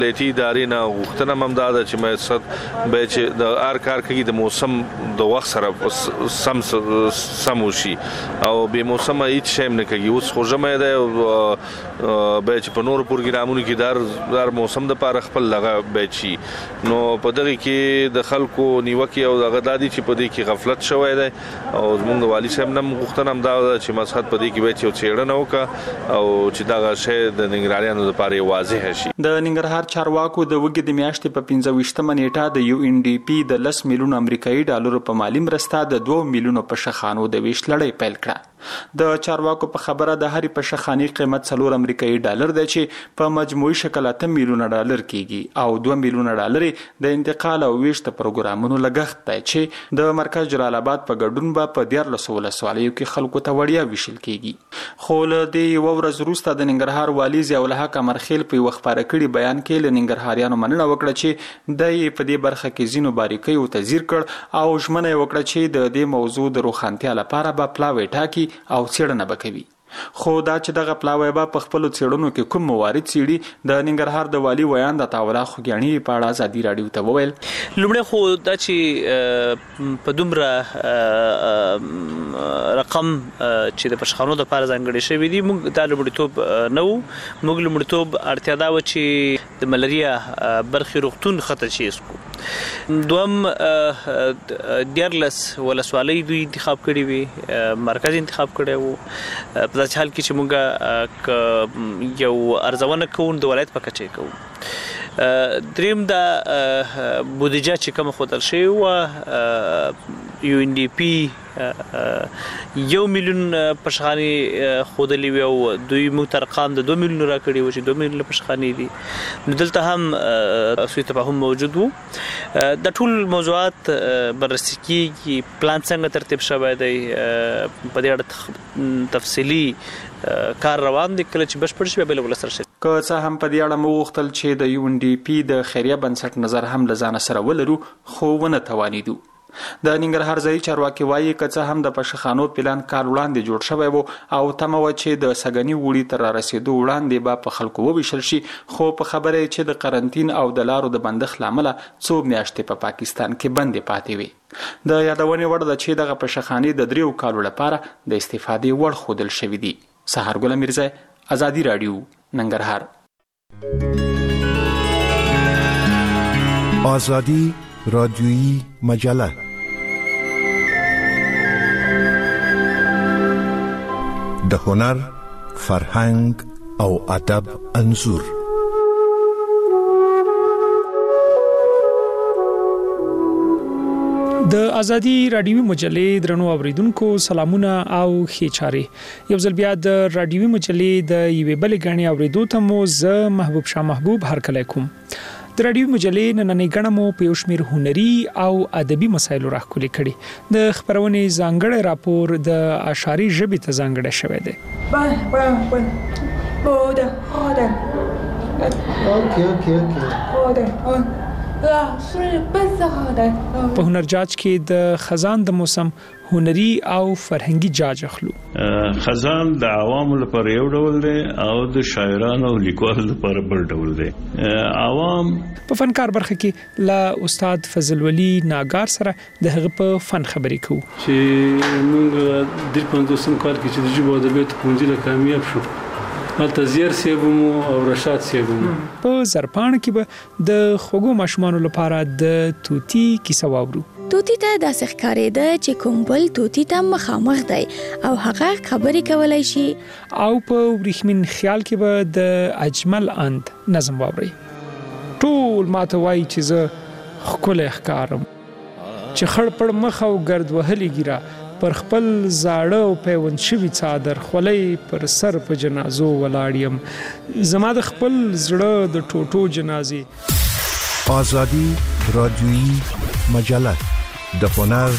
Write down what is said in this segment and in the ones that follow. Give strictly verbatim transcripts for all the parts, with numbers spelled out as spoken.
دایتي ادارې نه غوښتنه هم دا ده چې مقصد به چې د هر کار کوي د موسم د وخت سره سم سم وشي او به موسم هیڅ شی نه کوي. اوس خو ژمی دی به چې په نورو پروګرامونو کې دار دار موسم د پاره خپل لغه به شي نو په دغه کې د خلکو نیوکه او دغه دادي چې په دې کې غفلت شوی دی او زموږ د والي صاحب نن غوښتنه هم دا ده چې مسحت په دې کې به چې څېړنه وکړه او چې دغه شی د ننګرهاریانو لپاره واضح شي. د ننګرهار چارواکو د وګړي د میاشتې په پنځه ویشتمه نیټه د یو ان ډي پی د لس میلیون امریکایي ډالرو په مالی مرسته د دوه میلیونو په شخانو د ویش لړۍ پیل کړه. د چارواکو په خبره د هرې په شخاني قیمت څلور امریکایي ډالر دی چې په مجموعي شکل اته میلیونه ډالر کیږي او دوه میلیونه ډالر د انتقال او ویش د پروګرامونو لګښت دی چې د مرکز جلال آباد په ګډون به په دیارلسو ولسوالیو کې خلکو ته وړیا ویشل کیږي. خو له دې یوه ورځ وروسته د ننګرهار والي ضیاء الحق امرخیل په یوه خپاره کړي بیان کې له ننګرهاریانو مننه وکړه چې د په دې برخه کې ځینو باریکیو تذیر کړ او ژمنه وکړه چې د دې موضوع د روښانتیا لپاره به پلاوی ټاکي او څېړنه به کوي. خو دا چې دغه پلاوی به په خپلو څېړنو کې کوم موارد څېړي د ننګرهار د والي ویان د عطاالله خوږیاڼي په اړه ازادي راډیو ته وویل. لومړی خو دا چې په دومره رقم چې د پشخانو د لپاره ځانګړی شوی دی موږ دا لومړیتوب نه وو. موږ لومړیتوب اړتیا دا وه چې د ملاریا برخې روغتون خطه شي اسکو. دوم دیارلس ولسوالۍ دوی انتخاب کړي وي مرکز انتخاب کړی وو په داسې حال کې چې موږ یو ارزونه کوو د ولایت په کچه کوو. دریم دا بودیجه چې کومه ښودل شوې وه یو ان ډي پی یو میلیون پشخانې ښودلې وي او دوی موږ ته ارقام د دوه میلیونو راکړي وو چې دوه میلیونه پشخانې دي. نو دلته هم سوء تفاهم موجود وو. دا ټول موضوعات بررسي کېږي. پلان څنګه ترتیب شوی دی په دې اړه تفصیلي کار روان دی. کله چې بشپړ شي بیا ولسر شي. که څه هم په دې اړه مو غوښتل چې د یو ان ډي پی د خیریه بنسټ نظر هم له ځانه سره ولرو خو ونه توانیدو. د ننګرهار ځایي چارواکي وایي که څه هم د پشخانو پلان کال وړاندې جوړ شوی و او تمه وه چې د سږني اوړي تر رارسېدو وړاندې به په خلکو وویشل شي خو په خبره یې چې د قرنطین او د لارو د بندښت له امله څو میاشتې په پا پاکستان کې بندې پاتې وي. د یادونې وړ ده چې دغه پشخانې د دریو کالو لپاره د استفادې وړ ښودل شوي دي. سهار ګله میرزا، ازادي راډیو، ننګرهار. آزادی رادیویی مجله د هنر، فرهنګ او ادب انځور. د ازادي رادیوي مجلې درنو اوریدونکو سلامونه او ښې چارې. یو ځل بیا د رادیوي مجلې د یوې بلې غاڼې اوریدو ته مو زه محبوب شاه محبوب هرکلی کوم. د رادیوي مجلې نننۍ غاڼه مو په یو شمېر هنري او ادبي مسایلو راښکلې کړي. د خپرونې ځانګړی راپور د اشعاري ژبې ته ځانګړی شوی دی. په هنر جاج کې د خزان د موسم هنري او فرهنګي جاج اخلو. خزان د عوامو لپاره یو ډول دی او د شاعرانو او لیکوالو لپاره بل ډول دی. عوام په فنکار برخه کې لا استاد فضل ولی ناګار سره د هغه په فن خبرې کوو چې موږ د پنځوسم کال کې چې د ژبو ادبیاتو پوهنځي له کامیاب شو هلته زیر صاحب مو او رشاد صاحب مو. په زرپاڼه کې به د خوږو ماشومانو لپاره د توتی کیسه واورو. توتی ته داسې ښکارېده چې کوم بل توتی ته مخامخ دی او هغه خبرې کولی شي. او په وریښمین خیال کې به د اجمل اند نظم واورئ. ټول ماته وایي چې زه ښکلی ښکارم چې خړ پړ مخ او ګرد وهلې ګیره پر خپل زاړه او پیوند شوي څادر خولۍ پر سر په جنازو ولاړ یم زما د خپل زړه د ټوټو جنازې. آزادی رادیویی مجله د هنر،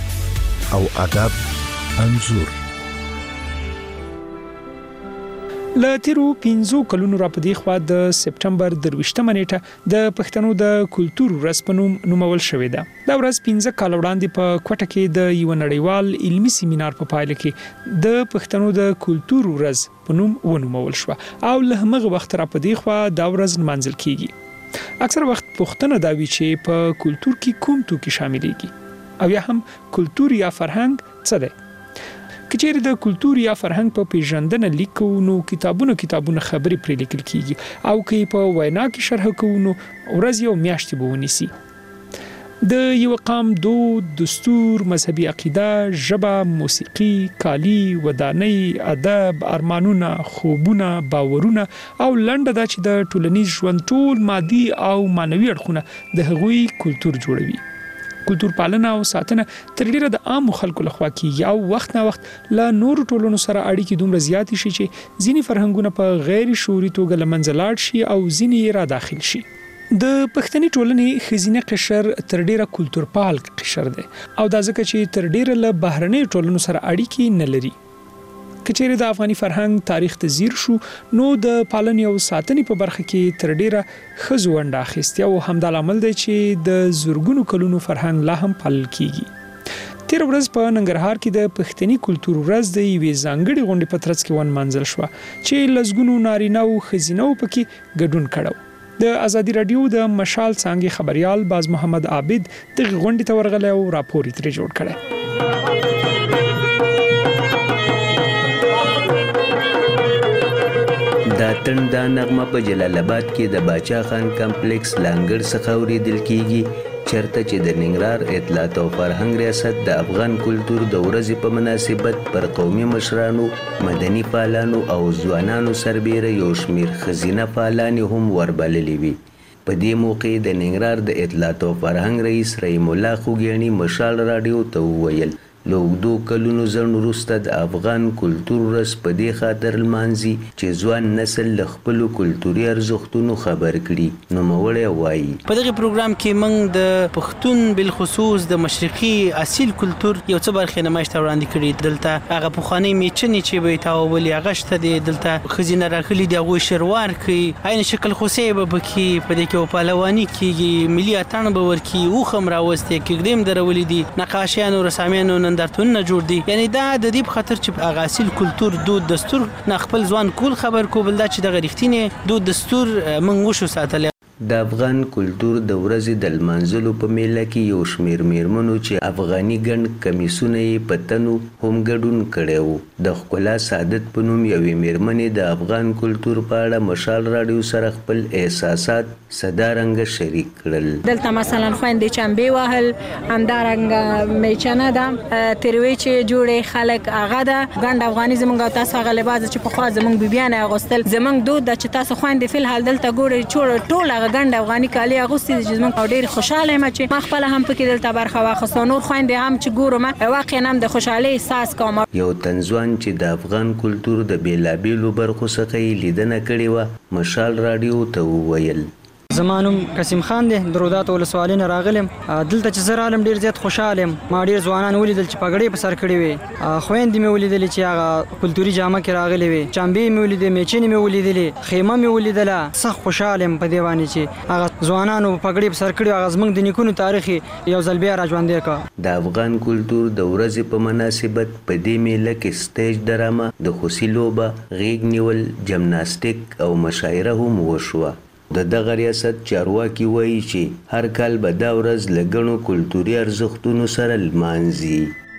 فرهنګ او ادب انځور. له تیرو پنځو کلونو راپدې خوا د سپټمبر درویشتمه نیټه د پښتنو د کلتور ورځ په نوم نومول شوې ده. دا ورځ پنځه کال وړاندې په کوټه کې د یو نړیوال علمي سیمینار په پایله کې د پښتنو د کلتور ورځ په نوم ونومول شو او له هغه وخت راپدې خوا دا ورځ نمانځل کیږي. اکثر وخت پښتنه دا وی چې په کلتور کې کوم توکي شاملېږي او یا هم کلتور یا فرهنګ څه دی. کچېر د کلتور یا فرهنګ په پیژندنه لیکو نو کتابونو کتابونو خبرې پرې لیکل کیږي او کې په وینا کې شرح کوو نو ورځ یو میاشت به ونیسي. د یو قام دود، دستور، مذهبي عقیده، ژبه، موسیقي، کالی، ودانۍ، ادب، ارمانونه، خوبونه، باورونه او لنډه دا چې د ټولنیز ژوند ټول مادي او معنوي اړخونه د هغوی کلتور جوړوي. کلتور پالنه او ساتنه تر ډیره د عام خلکو لخوا کیږي او وخت نه وخت له نور ټولنو سره اړیکې دومره زیات شي چې ځینی فرهنګونه په غیر شعوري توګه لمنځه لاړ شي او ځینی را داخل شي. د پښتني ټولنې خزینه قشر تر ډیره کلتور پال قشر دی او دا ځکه چې تر ډیره له بهرنۍ ټولنو سره اړیکې نه لري. کچېره د افغاني فرهنګ تاریخ ته ځیر شو نو د پالنې او ساتنې په برخه کې تر ډیره ښځو ونډه اخیستې او همدا لامل دی چې د زرګونو کلونو فرهنګ لا هم پالل کیږي. تیر ورځ په ننګرهار کې د پښتني کلتور ورځ د یوې ځانګړې غونډې په ترڅ کې ونمانځل شو چې لزګونو نارینه او ښځینه پکې ګډون کړو. د ازادي رادیو د مشال څانګې خبريال باز محمد عابد د غونډې ته ورغلی او راپور یې ترې جوړ کړی. دا تنده نغمه په جلال آباد کې د باچا خان کمپلیکس لانګړ څخه اورېدل کیږي چرته چې د ننګرهار اطلاعات او فرهنګ ریاست د افغان کلتور د ورځې په مناسبت پر قومي مشرانو، مدني فعالانو او ځوانانو سربیره یو شمیر ښځینه فعالانې هم وربللې وي. په دې موقع د ننګرهار د اطلاعات او فرهنګ رئیس رحیم الله خوږیاڼي مشال راډیو ته وویل له اوږدو کلونو ځنډ وروسته د افغان کلتور ورځ په دې خاطر لمانځي چې ځوان نسل له خپلو کلتوري ارزښتونو خبر کړي. نوموړی وایي په دغه پروګرام کې موږ د پښتون بالخصوص د مشرقي اصیل کلتور یو څه برخې نمایش ته وړاندې کړي. دلته هغه پخوانۍ میچنې چې به یې تاوولې هغه شته دي، دلته ښځینه راغلي دي هغوی شروار کوي، عین شکل خوسۍ به پکې په دې کې پهلواني کیږي، ملي اتڼ به ورکي، اوښ هم راوستې، کیږدۍ درولې دي، نقاشیانو رسامیانو نندارتونونه جوړ دي. یعنی دا د دې په خاطر چې هغه اصیل کلتور دود دستور نه خپل ځوان کول خبر کو بل دا چې د غریښتینې دود دستور موږ وشو ساتل. د افغان کلتور د ورځې د لمانځلو په میله کې یو شمیر میرمنو چې افغاني ګڼ کمیسونه یې په تنو هم ګډون کړی وو. د ښکلا سعادت په نوم یوې میرمنې د افغان کلتور په اړه مشال راډیو سره خپل احساسات صدارنګه شریک کړل. دلته مثلا خويندې چمبې وهل، همدارنګه میچنه ده، تروي چې جوړې خلک هغه ده، ګڼ افغاني زمونږ تاسو هغه لباس چې په خوا زمونږ بیبيانه اغوستل زمونږ دود د چې تاسو خويندې فل حال دلته ګوري چور ټول ګڼ افغاني کالي اغوستي چې زمونږ ډېر خوشاله یم چې ما خپل هم پکې دلته برخه واخیسته. نور خويندې هم چې ګورم واقعا هم د خوشحالۍ احساس کوم. یو تنځوان چې د افغان کلتور د بیلابیلو برخو څخه یې لیدنه کړې وه مشال راډیو ته وویل زمانم قسم خان دی، درودات ولسوالۍ نه راغلم. دلته چې زه رالم ډېر زیات خوشحال یم. ما ډېر ځوانان ولیدل چې پګړۍ په سر کړې وې، خویندې مې ولیدلې چې هغه کلتوري جامه کې راغلې وې، چمبې مې ولیدې، میچنې مې ولیدلې، خیمه مې ولیدله. سخت خوشحال یم په دې باندې چې هغه ځوانانو پګړۍ په سر کړې، هغه زموږ د نیکونو تاریخ یو ځل بیا را ژوندی کړ. د افغان کلتور د ورځې په مناسبت په دې میله کې سټیج ډرامه، د خوسي لوبه، غیږ نیول، جمناستیک او مشاعره هم وشوه. د دغه ریاست چارواکي وایي چې هر کال به دا ورځ له ګڼو کلتوري ارزښتونو سره لمانځي.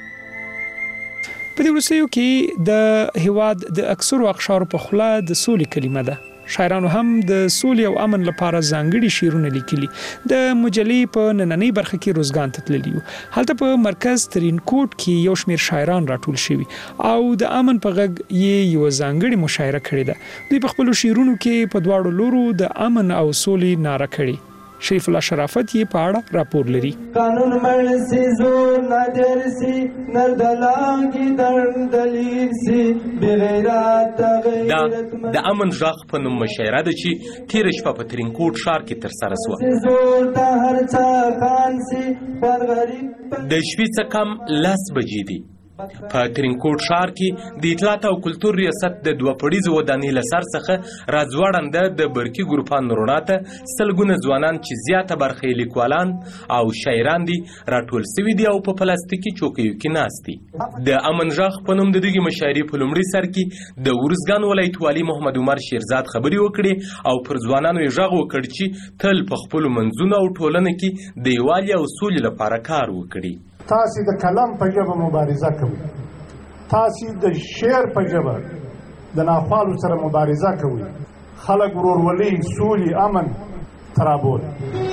په دې وروستیو کې د هیواد د اکثرو اقشارو په خوله د سولې کلمه ده. شاعرانو هم د سولې او امن لپاره ځانګړي شعرونه لیکلي. د مجلې په نننۍ برخه کې روزګان ته تللي وو. هلته په مرکز ترینکوټ کې یو شمیر شاعران راټول شوي او د امن په غږ یې یو ځانګړي مشاعره کړې ده. دوی په خپلو شعرونو کې په دواړو لورو د امن او سولې ناره کړې. شریف الله شرافت یې په اړه راپور لري. قانون مرسي زور نادرسي نردلانګي دندلیر سي بغیرات دا د امن ژغ په نوم مشاعره ده چې تیر شپه په ترینکوټ ښار کې ترسره شوه. زور د هر چا خان سي پر غریب د شپې څه کم لس بجې دي. په ترینکوټ ښار کې د اطلاعات او کلتور ریاست د دوه پړیزو ودانۍ له سر څخه راځوړنده د برقي ګروپانو رڼا ته سلګونه ځوانان چې زیاته برخه یې لیکوالان او شاعران دي راټول سوي دي او په پلاستیکي چوکیو کې ناست دي. د امن غږ په نوم د دغې مشاعرې په لومړي سر کې د ارزګان ولایت والي محمد عمر شیرزاد خبرې وکړې او پر ځوانانو یې غږ وکړ چې تل په خپلو منځونو او ټولنه کې د یووالي او سولې لپاره کار وکړي. تاسې د کلم په ژبه مبارزه کوئ، تاسې د شعر په ژبه د ناخوالو سره مبارزه کوئ، خلک ورورولي، سولې، امن ترابول.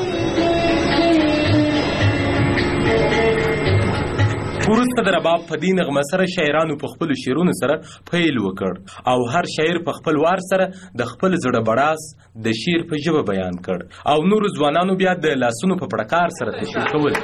وروسته د رباب په دې نغمه سره شاعرانو په خپلو شعرونو سره پیل وکړ او هر شاعر په خپل وار سره د خپل زړه بړاس د شعر په ژبه بیان کړ او نورو ځوانانو بیا د لاسونو په پړکار سره تشویق کول.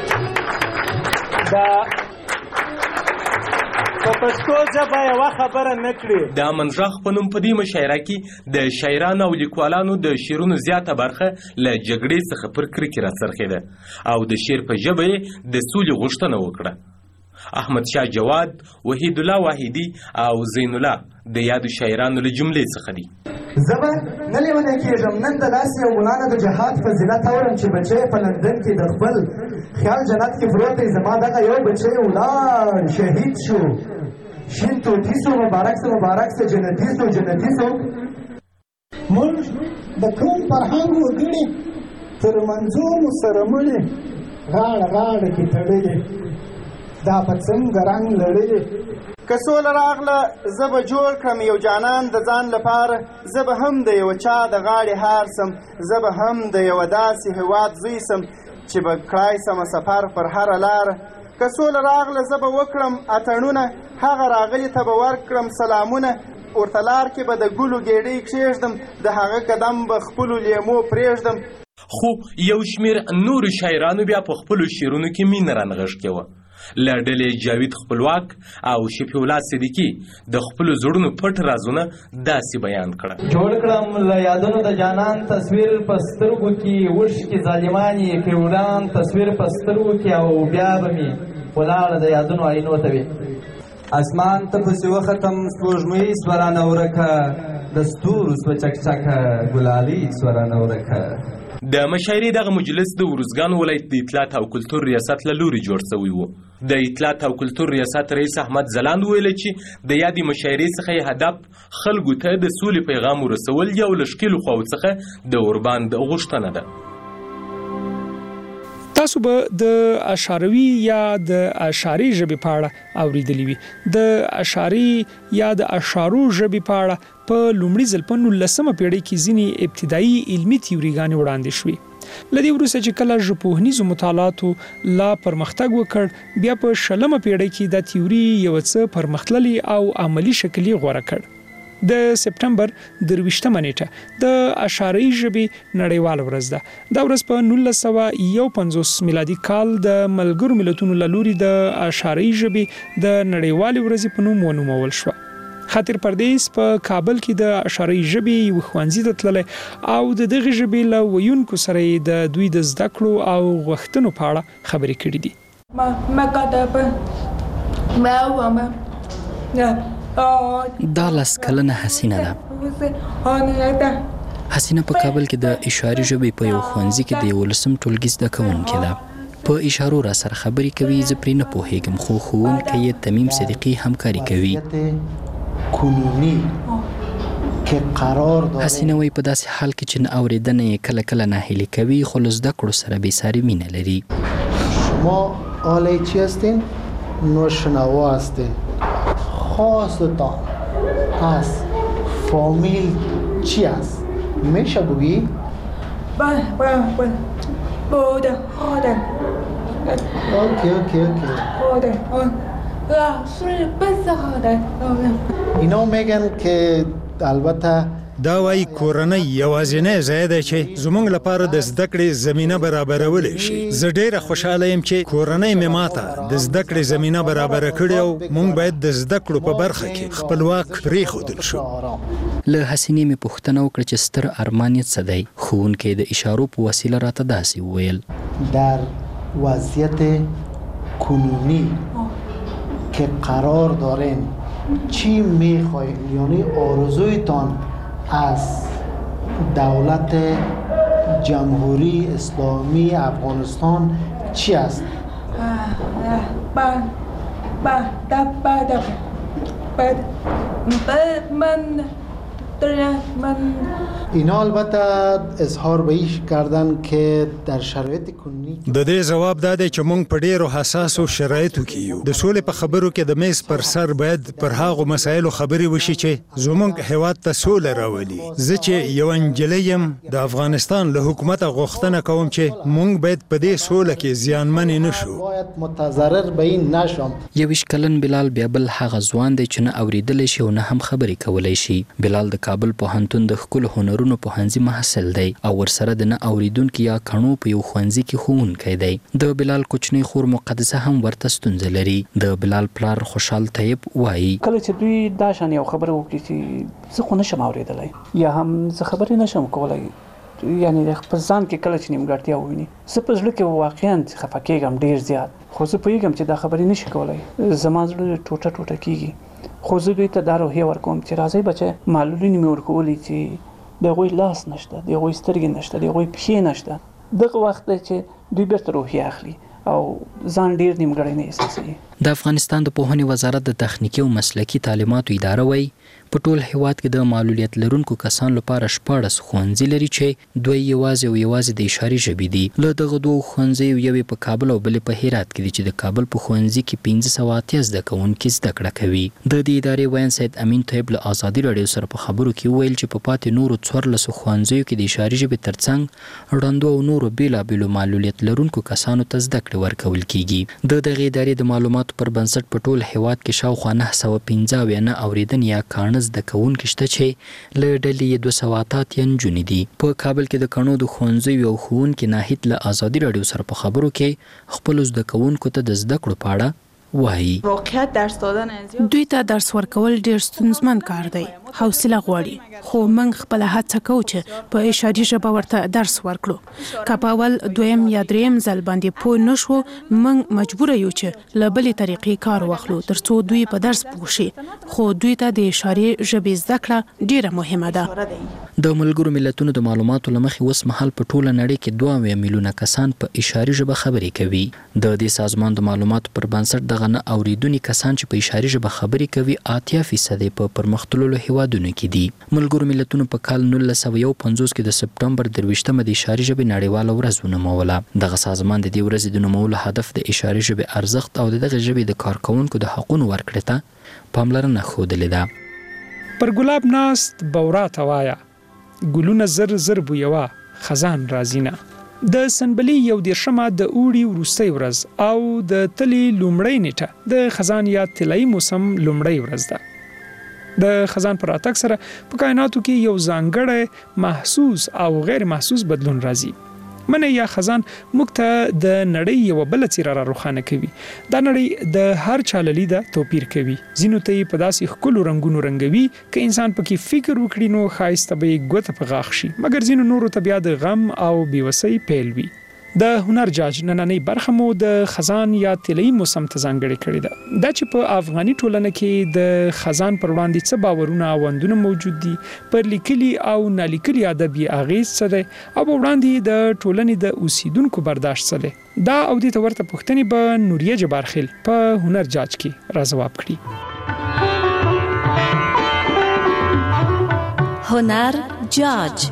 په پښتو ژبه یوه خبره نه کړي. د امن غږ په نوم په دې مشاعره کې د شاعرانو او لیکوالانو د شعرونو زیاته برخه له جګړې څخه پر کرکې راڅرخېده او د شعر په ژبه یې د سولې غوښتنه وکړه. احمد شاه جواد، وحید الله واحدي او زین الله د یادو شاعرانو له جملې څخه دي. زه به نه لیونی کېږم، نن د لاس یو ګلانه د جهاد فضیلت اورم چې بچی په لندن کې د خپل خیال جنت کې پروت دی، زما دغه یو بچی ولاړ شهید شو، شین توتي سو، مبارک سو مبارک سو، جنتي سو جنتي سو. موږ د کوم فرهنګ وګړي تر منځو مو سره مړي، غاړه غاړه کې تړلې، دا په څنګه رنګ لړلې. که سوله راغله زه به جوړ کړم یو جانان د ځان لپاره، زه به هم د یو چا د غاړې هار سم، زه به هم د یوه داسې هېواد زوی سم چې به کړای سمه سفر پر هره لاره. که سوله راغله زه به وکړم اتڼونه، هغه راغلي ته به ورکړم سلامونه، ورته لار کې به د ګلو ګېډۍ کښېږدم، د هغه قدم به خپلو لیمو پرېږدم. خو یو شمېر نورو شاعرانو بیا په خپلو شعرونو کې مینه رانغښتې وه. له ډلې جاوید خپلواک او شفیع الله صدیقي د خپلو زړونو پټ رازونه داسې بیان کړه. جوړ کړم له یادونو د جانان تصویر په سترګو کې، اوښکې ظالمانې کړې وران تصویر په سترګو کې، او بیا به مې ولاړه د یادونو آینو ته وي. اسمان ته پسې وختم سپوږمۍ سوه رانه ورکه، د ستورو سوه چکچکه ګلالۍ سوه رانه ورکه. د مشاعرې دغه مجلس د ارزګان ولایت د اطلاعات او کلتور ریاست له لوري جوړ شوی و. د اطلاعات او کلتور ریاست رئیس احمد ځلاند ویل چې د یادې مشاعرې څخه یې هدف خلکو ته د سولې پیغام ورسول دي او له ښکېلو خواو څخه د اورباند غوښتنه ده. تاسو به د اشعروي یا د اشعري ژبې په اړه اوریدلی وي. د اشعري یا د اشعارو ژبې په اړه په لومړي ځل په نولسمه پیړۍ کې ځینې ابتدایي علمي تیوریګانې وړاندې شوې. له دې وروسته چې کله ژبپوهنیزو مطالعاتو لا پرمختګ وکړ، بیا په شلمه پیړۍ کې دا تیوري یو څه پرمختللي او عملی شکل یې غوره کړ. د سپټمبر درویشتمه نیټه د اشعري ژبې نړیواله ورځ ده. دا ورځ په نولس سوه یو پنځوس میلادي کال د ملګرو ملتونو له لوري د اشعري ژبې د نړیوالې ورځې په نوم ونومول شوه. خاطر پردیس په کابل کې د اشعري ژبې یو ښوونځي ته تللی او د دغې ژبې له ویونکو سره یې د دوی د زده کړو او غوښتنو په اړه خبرې کړې دي. دا لس کلنه حسینه ده. حسینه په کابل کې د اشعاري ژبې په یو ښوونځي کې د یولسم ټولګي زده کوونکې ده. په اشارو را سره خبرې کوي، زه پرې نه پوهېږم، خو ښوونکی یې تمیم صدیقي همکاري کوي. حسینه وایي په داسې حال کې چې نه اورېدنه یې کله کله ناهیلي کوي، خو له زده کړو سره بېساري مینه لري. شما آله چی هستین؟ نوشنوا هستین. خواستتان از فامیل چی است؟ میشه بگی؟ بله بله بله بوده خودم. اوکی اوکی اوکی خودم رسول بزاده. اینا میگن که البته دا وایي کورنۍ یوازینی ځای دی چې زموږ لپاره د زده کړې زمینه برابرولی شي. زه ډیره خوشحاله یم چې کورنۍ مې ماته د زده کړې زمینه برابره کړې او موږ باید د زده کړو په برخه کې خپلواک پرېښودل شو. له حسینې مې پوښتنه وکړه چې ستر ارمان یې څه دی. ښوونکی د اشارو په وسیله راته داسې وویل: در وضعیت کنونی که قرار دارین چی میخواین، یعنی آرزویتان از دولت جمهوری اسلامی افغانستان چی است؟ بعد بعد بعد بعد بعد من من اینا البته اظهار به ایش کردن که در شرایط کنونی د دې جواب دا دی چې موږ په ډیرو حساسو شرایطو کې یو. د سولې په خبرو کې د میز پر سر باید پر هغو مسایلو خبرې وشي چې زموږ هیواد ته سوله راولي. زه چې یو نجلۍ یم د افغانستان له حکومته غوښتنه کوم چې موږ باید په دې سوله کې زیانمن نه شو. باید متضرر به این نشم. یویش کلن بلال بیا بل هغه ځوان دی چې نه اوریدلی شي او نه هم خبرې کولی شي. بلال د کابل پوهنتون د ښکلو هنرونو پوهنځي محصل دی او ورسره د نه اوریدونکي یا کڼو په یو ښوونځي کې ښوونکی دی. د بلال کوچنۍ خور مقدسه هم ورته ستونزه لري. د بلال پلار خوشحال طیب وایي کله چې دوی دا شان یو خبره وکړي چې زه خو نشم اوریدلی یا هم زه خبرې نشم کولی، یعنی په ځان کې کله چې نیمګړتیا وویني زه په زړه کې واقعا خفه کېږم ډېر زیات، خو زه پوهېږم چې دا خبرې نشي کولی، زما زړه ټوټه ټوټه کېږي. خو زه دوی ته دا روحیه ورکوم چې راځئ بچه معلولینې مې ورکولي چې د هغوی لاس نشته، د هغوی سترګې نشته، د هغوی پښې نشته. دغه وخت دی چې دوی بیرته روحیه اخلي او ځان ډېر نیمګړی نه احساسوي. د افغانستان د پوهنې وزارت د تخنیکي او مسلکي تعلیماتو اداره وایي په ټول هیواد کې د معلولیت لرونکو کسانو لپاره شپاړس ښوونځي لري چې دوی یوازې او یوازې د اشاري ژبې دي. له دغه دوو ښوونځیو یو په کابل او بل په هرات کې دي چې د کابل په ښوونځي کې پنځه سوه اتیا زده کوونکي زده کړه کوي. د دې ادارې ویاند سید امین طیب له ازادي راډیو سره په خبرو کې وویل چې په پاتې نورو څوارلسو ښوونځیو کې د اشاري ژبې ترڅنګ ړندو او نورو بېلابېلو معلولیت لرونکو کسانو ته زده کړې ورکول کیږي. د دغې ادارې د معلوماتو پر بنسټ په ټول هیواد کې شاوخوا نهه سوه پنځه اویا نه اورېدنې یا کاڼه زده کوونکي شته چې له ډلې یې دوه سوه اته اتیا نجونې دي. په کابل کې د کڼو د ښوونځیو یو ښوونکي ناهید له ازادي راډیو سره په خبرو کې خپلو زده کوونکو ته د زده کړو په اړه وایي واقعیت درس دادن دوی ته درس ورکول ډیر ستونزمن کار دی، حوصله غواړي، خو موږ خپل هڅه کوو چې په اشاري ژبه ورته درس ورکړو. که په اول دویم یا دریم ځل باندې پوه نشو موږ مجبور یو چې له بلې طریقې کار واخلو ترڅو دوی په درس پوه شي، خو دوی ته د اشاري ژبې زده کړه ډیره مهمه ده. د ملګرو ملتونو د معلوماتو له مخې اوس مهال په ټوله نړۍ کې دوه اویا میلیونه کسان په اشاري ژبه خبرې کوي. د دې سازمان د معلوماتو پر بنسټ دغه نه اوریدونکي کسان چې په اشاري ژبه خبرې کوي اتیا فیصدي په پرمختللو هیوادونو کې دي. ملګرو ملتونو په کال نولس سوه یو پنځوس کې د سپټمبر درویشتمه د اشاري ژبې نړیواله ورځ ونوموله. دغه سازمان د دې ورځې د نومولو هدف د اشاري ژبې ارزښت او د دغه ژبې د کارکوونکو د حقونو ورکړې ته پاملرنه ښودلې ده. پر ګلاب ناست بورا ته وایه ګلونه زر زر بویوه خزان راځي نه. د سنبلې یو دېرشمه د اوړي وروستۍ ورځ او د تلې لومړۍ نیټه د خزان یا طلایي موسم لومړۍ ورځ ده. د خزان پر راتګ سره په کائناتو کې یو ځانګړی محسوس او غیر محسوس بدلون راځي. منی یا خزان موږ ته د نړۍ یو بل څیره را روښانه کوي. دا نړۍ د هر چا له لیده توپیر کوي. ځینو ته یې په داسې ښکلو رنګونو رنګوي که انسان پکې فکر وکړي نو ښایسته به یې ګوته په غاښ شي، مګر ځینو نورو ته بیا د غم او بېوسۍ پیل وي. د هنر جاج نننۍ برخه مو د خزان یا طلایي موسم ته ځانګړې کړې ده. دا چې په افغاني ټولنه کې د خزان پر وړاندې څه باورونه او اندونه موجود دي، پر لیکلي او نالیکلي ادب یې اغېز څه دی او په وړاندې د ټولنې د اوسیدونکو برداشت څه دی، دا او دې ته ورته پوښتنې به نوریه جبارخیل په هنر جاج کې راځواب کړي. هنر جاج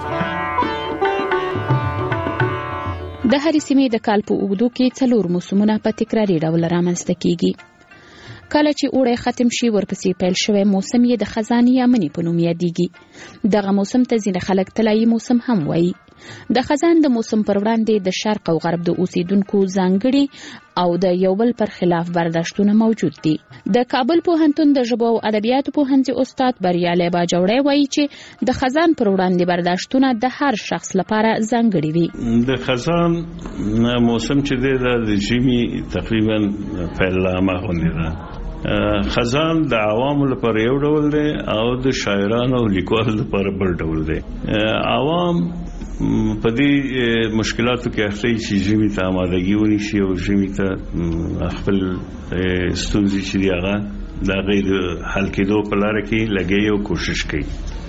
د هرې سیمې د کال په اوږدو کې څلور موسمونه په تکراري ډول رامنځته کیږي. کله چې اوړی ختم شي ورپسې پیل شوی موسم یې د خزان یا مني په نوم یادیږي. دغه موسم ته ځینې خلک طلایي موسم هم وایي. د خزان د موسم پر وړاندې د شرق او غرب د اوسیدونکو ځانګړي او د یو بل پر خلاف برداشتونه موجود دي. د کابل پوهنتون د ژبو او ادبیاتو پوهنځي استاد بریالی باجوړی وایي چې د خزان پر وړاندې برداشتونه د هر شخص لپاره ځانګړي وي. د خزان موسم چې دی د ژمي تقریبا پیل لامه غوندې ده. خزان د عوامو لپاره یو ډول دی او د شاعرانو او لیکوالو لپاره بل ډول دی. عوام په دې مشکلاتو کې اخلي چې ژمي ته آمادګي ونیسي او ژمي ته خپل ستونزې چې دی هغه د هغې د حل کېدو په لاره کې لګي او کوشش کوي.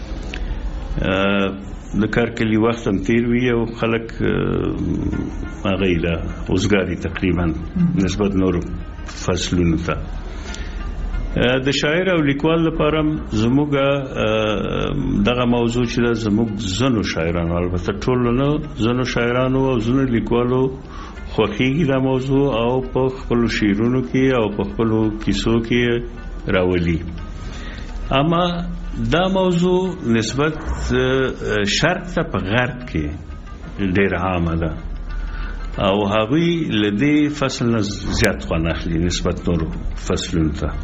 د کار کلي وخت هم تیر وي او خلک هغې له اوزګاري تقریبا نسبت نورو فصلونو ته. د شاعر او لیکوال لپاره زموږ دغه موضوع چې زموږ زنو شاعرانو البته ټول نه زنو شاعرانو او زنو لیکوالو خوښیږي دا موضوع او په خپل شعرونو کې او په خپل کیسو کې راولي. اما دا موضوع نسبت شرق ته په غرب کې ډېر عامه ده او هغوی له دې فصل نه زیات خوند اخلي نسبت نورو فصلونو ته.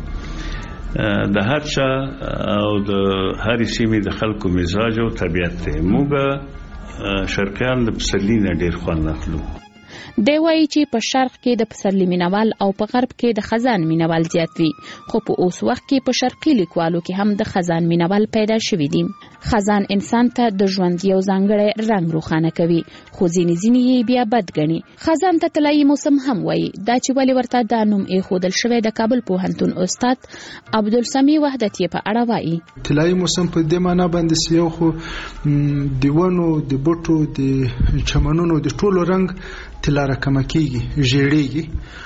د هر چا او د هر سیمې د خلکو مزاج او طبیعت دی. موږ شرقیان د پسرلي نه ډېر خوند اخلو. دی وایي چې په شرق کې د پسرلي مینوال او په غرب کې د خزان مینوال زیات وي، خو په اوس وخت کې په شرقي لیکوالو کې هم د خزان مینوال پیدا شوي دي. خزان انسان ته د ژوند یو ځانګړی رنګ روښانه کوي، خو ځینې ځینې یې بیا بد ګڼي. خزان ته طلایي موسم هم وایي. دا چې ولې ورته دا نوم ایښودل شوی د کابل پوهنتون استاد عبدالسمیع وحدت یې په اړه وایي. طلایي موسم په دې معنا باندې یو خو د ونو د بوټو د چمنونو د ټولو رنګ طلا راکمه کیږي، ژیړیږي.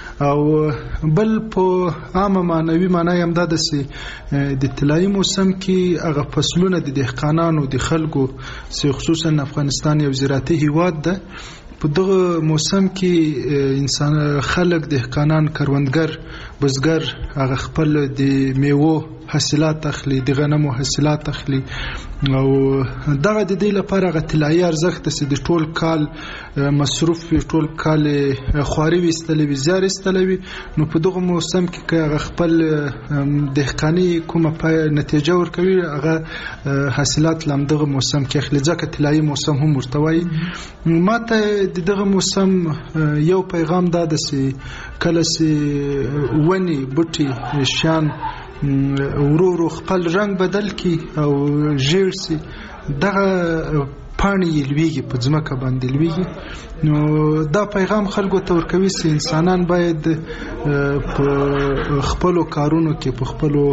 او بل په عامه معنوي معنی هم دا ده چې د طلایي موسم کې هغه فصلونه د دهقانانو د خلکو چې خصوصا افغانستان یو زراعتي هیواد ده، په دغه موسم کې انسان خلک دهقانان کروندګر بزګر هغه خپل د میوو حاصلات اخلي، د غنمو حاصلات اخلي او دغه د دې لپاره هغه طلایي ارزښت چې د ټول کال مصروف وي، ټول کال خواري ویستلی وي، زیار ایستلی وي، نو په دغه موسم کې که هغه خپل دهقاني کومه پای نتیجه ورکوي هغه حاصلات له همدغه موسم کې اخلي، ځکه طلایي موسم هم ورته وایي. ما ته د دغه موسم یو پیغام دا ده چې کله چې ونې بوټي شیان ورو ورو خپل رنگ بدل کی او ژیړ سي، دغه پاڼې یې لویږي، په ځمکه باندې لویږي. نو دا پیغام خلکو ته ورکوي چې انسانان باید په خپلو کارونو کې په خپلو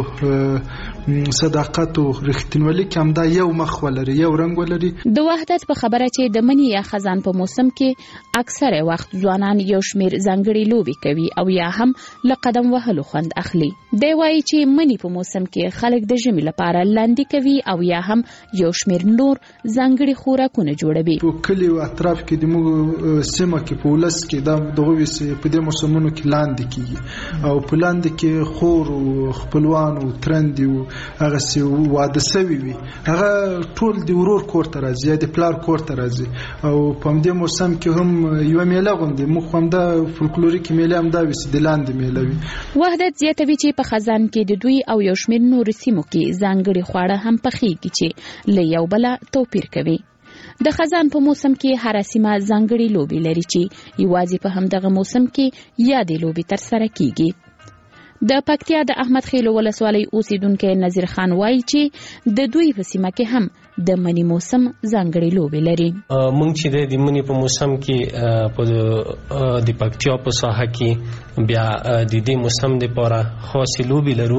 صداقت او رښتینولۍ کې همدا یو مخ ولري، یو رنګ ولري. د وحدت په خبره چې د مني یا خزان په موسم کې اکثره وخت ځوانان یو شمیر ځانګړي لوبي کوي او یا هم له قدم وهلو خوند اخلي. دی وایي چې مني په موسم کې خلک د ژمي لپاره لاندې کوي او یا هم یو شمیر نور ځانګړي خوراکونه جوړوي. په کلي او اطراف کې د موږ سیمه کې په ولس کې دا دغه ویسې په دې موسمونو کې لاندې کیږي او په لاندې کې خور او خپلوان او ترندي او هغه سی واده سوي وي، هغه ټول د ورور کور ته راځي، د پلار کور ته راځي. او په دې موسم کې هم یو میله غونډه مخ هم دا فولکلوریک میله هم دا ویسې د لاندې میله وي. وحدت زیاتوي چې په خزان کې د دوی او یو شمیر نور سیمو کې ځانګړي خواړه هم پخېږي چې له یو بل توپیر کوي. د خزان په موسم کې هر سیمه ځانګړي لوبي لري چې یوازې په همدغه موسم کې یادې لوبي تر سره کیږي. د پکتیا د احمد خیلو ولسوالۍ اوسیدونکو نذیر خان وایي چې د دوی په سیمه کې هم د منی موسم ځانګړي لوبي لري. مونږ چې د منی په موسم کې په د پکتیا په ساحه کې بیا د دې موسم لپاره خاصې لوبي لرو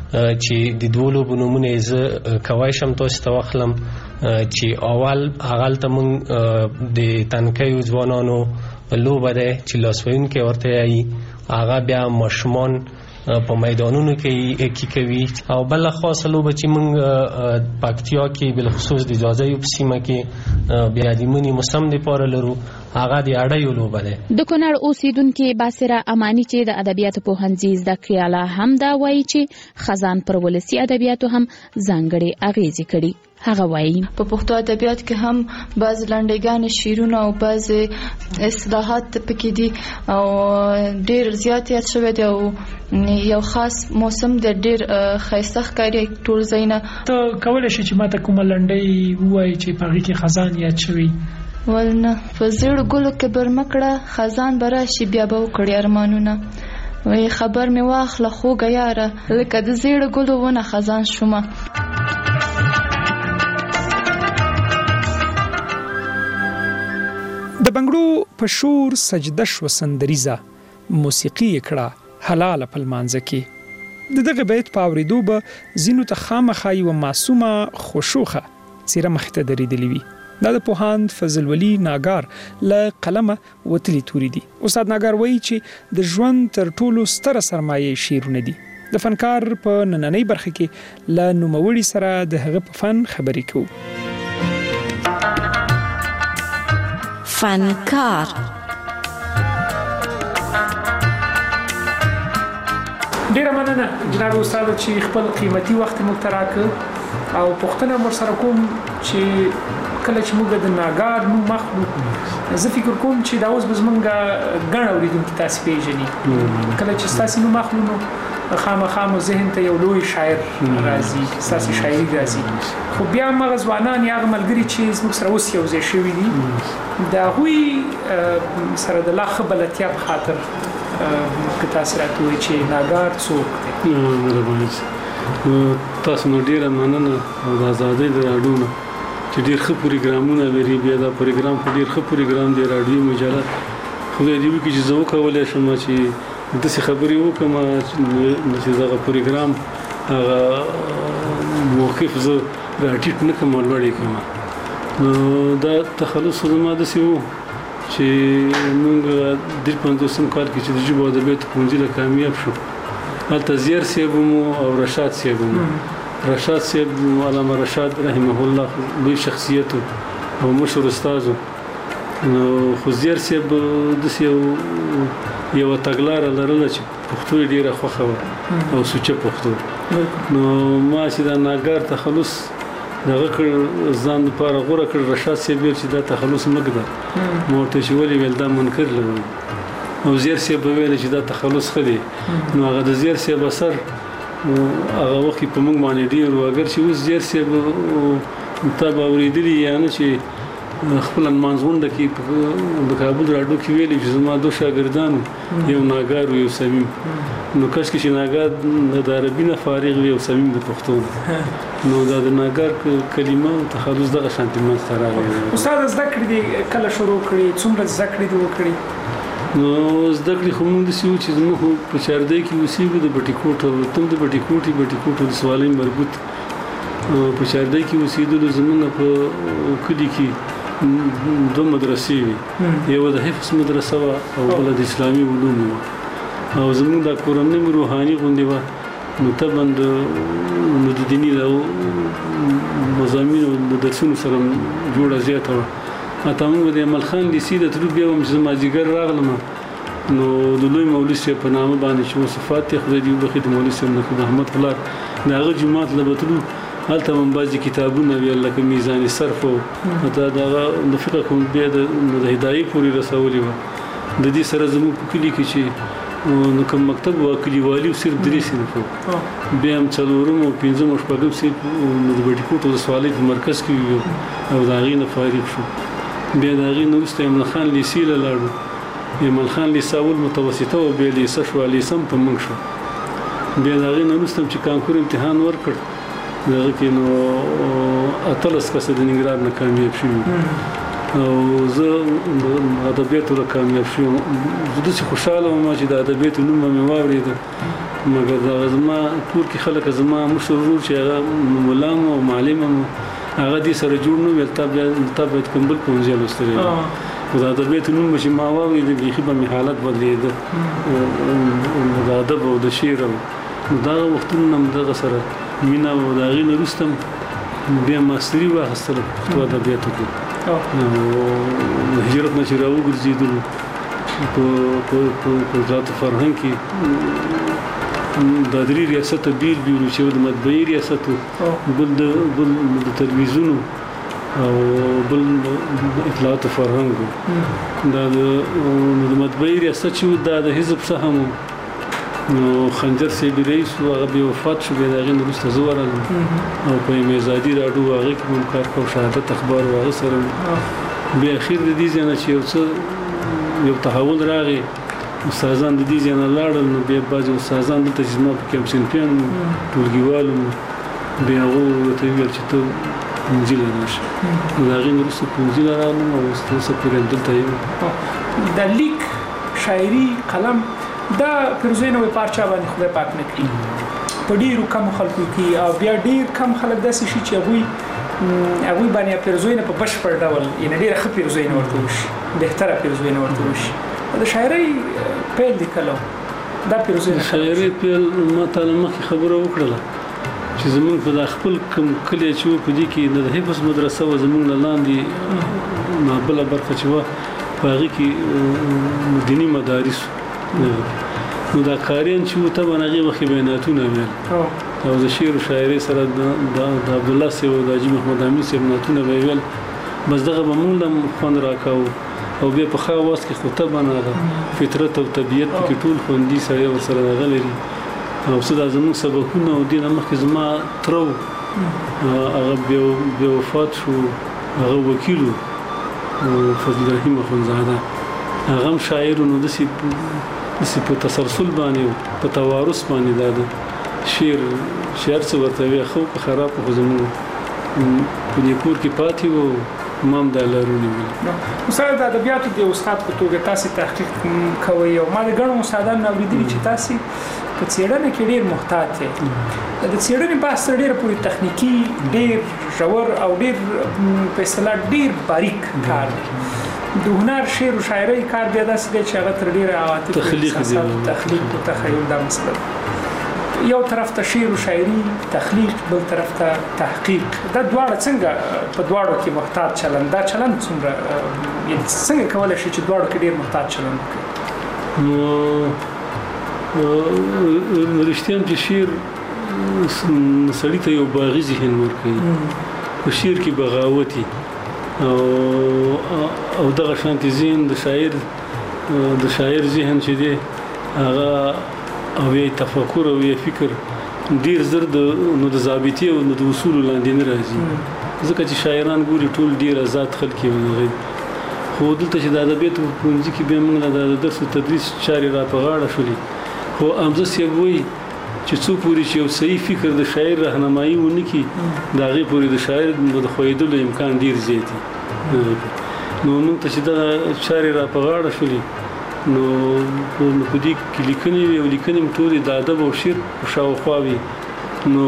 چې د دوه لوبو نومونه زه کوای شم تاسو ته واخلم. چې اول هغه ته مونږ د تنکیو ځوانانو لوبه ده چې لاسوهونکي ورته یي، هغه بیا ماشومان په میدانونو کې کی کوي. او بل خاصه لوبه چې موږ پکتیا کې بل خصوص د اجازه یو سیمه کې بیا د منی موسم لپاره لرو، هغه د اړیو لوبه ده. د کونړ اوسیدونکو باسره امانی چې د ادبیاتو پوهنځي زده کړیاله هم دا وایي چې خزان پر ولسی ادبیاتو هم ځانګړي اغیزې کړي. هغه وایي په پښتو ادبیات کې هم بعض لنډګان شعرونه او بعض اصطلاحات پکې دي او ډېر زیات یاد شوی دی او یو خاص موسم د ډېر ښایسته ښکاري ټول ځایونه. ته کولی شې چې ماته کومه لنډۍ ووایي چې په هغې کې خزان یاد شوی؟ ولنه په زیړو ګلو کې برمکړه خزان به راشي بیا به وکړي ارمانونه، وایي خبر مې واخله خوږه یاره لکه د زیړو ګلو ونه خزان شومه. د بنګړو په شور سجده شو سندریزه موسیقي کړه حلاله په لمانځه کې د دغه بیت په اورېدو به ځینو ته خامخا یوه معصومه خوشوخه څیره مخې ته درېدلې وي. دا د پوهاند فضل ولی ناګار له قلمه وتلي توري دي. استاد ناګار وایي چې د ژوند تر ټولو ستره سرمایه شعرونه دي. د فنکار په نننۍ برخه کې له نوموړي سره د هغه په فن خبرې کوو. فنکار ډیره مننه جناب استاد چې خپل قیمتي وخت مو ته راکړ او پوښتنه مو سره کوم چې کله چې موږ د ناګار نو مخلوق زه فکر کوم چې دا اوس به زمونږ ګڼ اورېدونکي تاسې پیژني. کله چې ستاسې نو مخلوق نو خامخا مو ذهن ته یو لوی شاعر راځي، ستاسې شاعري راځي. خو بیا هماغه ځوانان یا هغه ملګري چې زموږ سره اوس یو ځای شوي دي د هغوی سره د لا ښه بلدتیا په خاطر که تاسې راته ووایئ چې ناګار څوک دی؟ تاسو نو ډېره مننه او د ازادۍ د راډیو نه چې ډېر ښه پروګرامونه لري. بیا دا پروګرام خو ډېر ښه پروګرام دی راډیوي مجله. خدای دې وکړي چې زه وکولی شم چې داسې خبرې وکړم چې دغه پروګرام هغه موقف زه راټیټ نه کړم او لوړ یې کړم. نو دا تخلص زما داسې و چې موږ درې پنځوسم کال کې چې د ژبو او ادبیاتو ښوونځي له کامیاب شو، هلته زیر صاحب مو او رشاد صاحب مو. رشاد صاحب علامه رشاد رحمه الله لوی شخصیت او مشهور استاد. نو خو زیر صاحب داسې یو یوه تګلاره لرله چې پښتو یې ډېره خوښه وه او سوچه پښتو. نو ما چې دا ناګار تخلص دغه کړ ځان دپاره غوره کړ. رشاد صاحب ویل چې دا تخلص مه ږده. ما ورته چې ولې ویل دا منکر لرم او زیر صاحب به ویل چې دا تخلص ښه دی. نو هغه د زیر صاحب اثر هغه وخت په موږ باندې ډېر و. اگر چې اوس زیر صاحب تا به اورېدلي یا نه چې خپل لمانځغونډه کې د کابل راډیو کې ویلي چې زما دوه شاګردان یو ناګار او یو صمیم. نو کاشکې چې ناګار د عربي نه فارغ وي او صمیم د پښتو. نو دا د ناګار کلمه او تخلص دغه شانتې منځته راغلی. استاد زده کړې دي کله شروع کړې؟ څومره زده کړې دي وکړې؟ نو زده کړې خو موږ داسې وو چې زموږ په چاردی کې اوسېږو د بټي کوټ تم د بټي کوټې بټي کوټ ولسوالۍ مربوط په چاردی کې اوسېدلو. زموږ په کلي کې دوه مدرسې وي، یوه د حفظ مدرسه وه او بله د اسلامي علومو وه. او زموږ دا کورنۍ مې روحاني غوندې وه. نو طبعا نو د دیني مضامینو د درسونو سره جوړه زیاته وه. حتی موږ د احمد خان لیسې ته تلو. بیا هم چې زه مازدیګر راغلم نو د لوی مولوي صاحب په نامه باندې چې وصفات یې خدای دې وبخښي د مولوي صاحب نقیب احمد پلار د هغه جومات له به تلو. هلته هم بعضې کتابونه ویل لکه میزان صرف او حتی د هغه د فقه کوم بیا د هدایې پورې رسولې وه. د دې سره زموږ په کلي کې چې نو کوم مکتب و کلیوالي او صرف درې صنفه بیا هم څلورم او پنځم او شپږم صنف د بټي کوټ ولسوالۍ په مرکز کې وو او د هغې نه فارغ شو. بیا د هغې نه وروسته ایمل خان لیسې له لاړو. ایمل خان لیسه اول متوسطه او بیا لیسه شوه، لیسه هم په موږ شو. بیا د هغې نه وروسته چې کانکور امتحان ورکړ د هغه کې نو اتلس کسه د ننګرهار نه کامیاب شوي او زه ادبیاتو له کامیاب شوم. زه داسې خوشحاله وم چې د ادبیاتو نوم به مې واورېده، مګر دغه زما کور کې خلک زما مشر ورور چې هغه ملا م او معلم م هغه دې سره جوړ نه ویل تا باید کوم بل پوهنځی لوستلی وي. خو د ادبیاتو نوم به چې ما واورېده بیخي به مې حالت بدلېده د ادب او د شعر. او دغه وختونه هم دغه سره مینه او د هغې نه وروسته بیا ماستري واخیستله په پښتو ادبیاتو کې. د هجرت نه چې راوګرځېدلو په وزارت فرهنګ کې دا درې ریاسته بیل بیل چې د مطبعې ریاست بل د بل د تلویزیون او بل اطلاعات فرهنګ. دا د مطبعې ریاست چې دا د حزب څخه هم نو خنجر صاحب رئیس و هغه بیا وفات شو. بیا د هغې نه وروسته زه ورغلم او په یم ازادي راډیو هغې کې هم کار کوم، شهادت اخبار و هغه سره. بیا اخر د دې ځای نه چې یو څه یو تحول راغی، استادان د دې ځای نه لاړل. نو بیا بعضې استادان دلته چې زما په کې هم صنفیان ټولګیوال وو، بیا هغو ورته وویل چې ته پونځي لراشي نو دا غي نورسته پونځي لرانو او ستاسو پرې دلته یو د لیک شاعري قلم دا پرزوینه وي پارچا باندې خدای پاک نه کړی په ډیرو کم خلکو کې او بیا ډیر کم خلک داسې شي چې هغه هغه باندې پرزوینه په بشپړ ډول یعنی ډیر ښه پرزوینه ورته وشي بهتره پرزوینه ورته وشي د شاعري پیل لیکلو دا پرزوینه شاعري پیل ما ته مخکې خبره وکړه چې زمونږ په خپل کوم کلی چې په دې کې د حفظ مدرسه و زمونږ لاندې نابله برخه چې و په هغې کې دیني مدارس نو دا قاریان چې و طبعا هغې مخکې بیاناتونه ویل او د شعر و شاعرۍ سره د عبدالله صاحب او د حاجي محمد امین صاحب نعتونه به ویل بس دغه به مونږ هم خوند راکاوه او بیا په ښه اواز کې خو طبعا هغه فطرت او طبیعت پکې ټول خوندي سړی ورسره هغه لري او څه دا زموږ سبقونه او دې نه مخکې زما ترو هغه بیا وفات شو هغه وکیل و فضل رحیم اخوندزاده هغه هم شاعر نو داسې په تسلسل باندې په توارث باندې دا د شعر شعر څه ورته وایي خو په خراب خو زموږ په دې کور کې پاتې و ما هم دا لارونه ویل استاد د ادبیاتو د استاد په توګه تاسو تحقیق کوئ او ما د ګڼو استادانو اورېدلي چې تاسو په څېړنه کې ډېر محتاط دی د څېړنې بحث ډېر پورې تخنیکی ډېر ژور او ډېر په اصطلاح ډېر باریک کار دی د هنر شعر او شاعرۍ کار بیا داسې دی چې هغه تر ډېره عواطف تخلیق تخلیق او تخیل دا مسله یو طرف ته شعر او شاعري تخلیق بل طرف ته تحقیق دا دواړه څنګه په دواړو کې محتاط چلند دا چلند څومره یعنې څنګه کولی شي چې دواړو کې ډېر محتاط چلند وکړي نو رښتیا چې شعر سړي ته یو باغي ذهن ورکوي په شعر کې بغاوتي او او دغه شانتي ذهن د شاعر د شاعر ذهن چې دی هغه او یې تفکر او یې فکر ډیر زر د نو د ضابطي او د اصول لاندې نه راځي ځکه چې شاعران ګوري ټول ډیر آزاد خلک وي خو دلته چې د ادبیاتو په پوهنځي کې به موږ د درس او تدریس چارې را په غاړه شولې خو امزه سی وایي چې څو پوری چې یو صحیح فکر د شاعر راهنمایي ونه کی دا غي پوری د شاعر د خویدلو امکان ډیر زیات نو موږ ته چې دا چارې را په غاړه شولې نو په دې کې لیکنې او لیکنې ټولې د ادب او شعر په شاوخوا وي نو